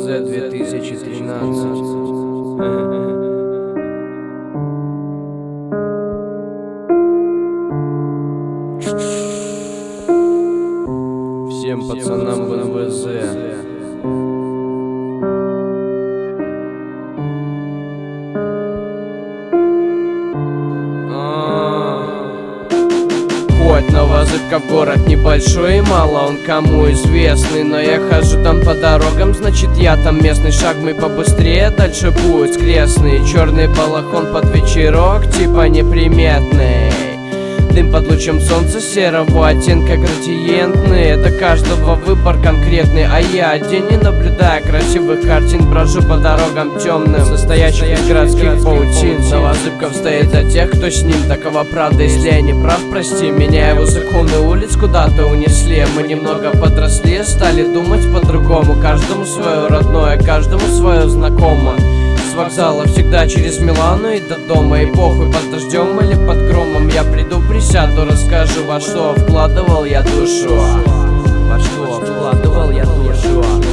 2013. Всем пацанам в НВЗ. Хоть Новозыбка в город небольшой и мало он кому известный, но я хожу там по дорогам, значит я там местный. Шаг мой побыстрее, дальше будет скрестный. Черный балахон под вечерок, типа неприметный. Дым под лучом солнца серого оттенка градиентный. Это каждого выбор конкретный, а я день не наблюдая красивых картин брожу по дорогам темным, состоящих из городских паутин. Новозыбков стоит для тех, кто с ним. Такова правда, если я не прав, прости меня. Его законы улиц куда-то унесли. Мы немного подросли, стали думать по-другому. Каждому свое родное, каждому свое знакомо. С вокзала всегда через Милану и до дома. И похуй, под дождем или под громом. Я приду, присяду, расскажу, во что вкладывал я душу. Во что вкладывал я душу.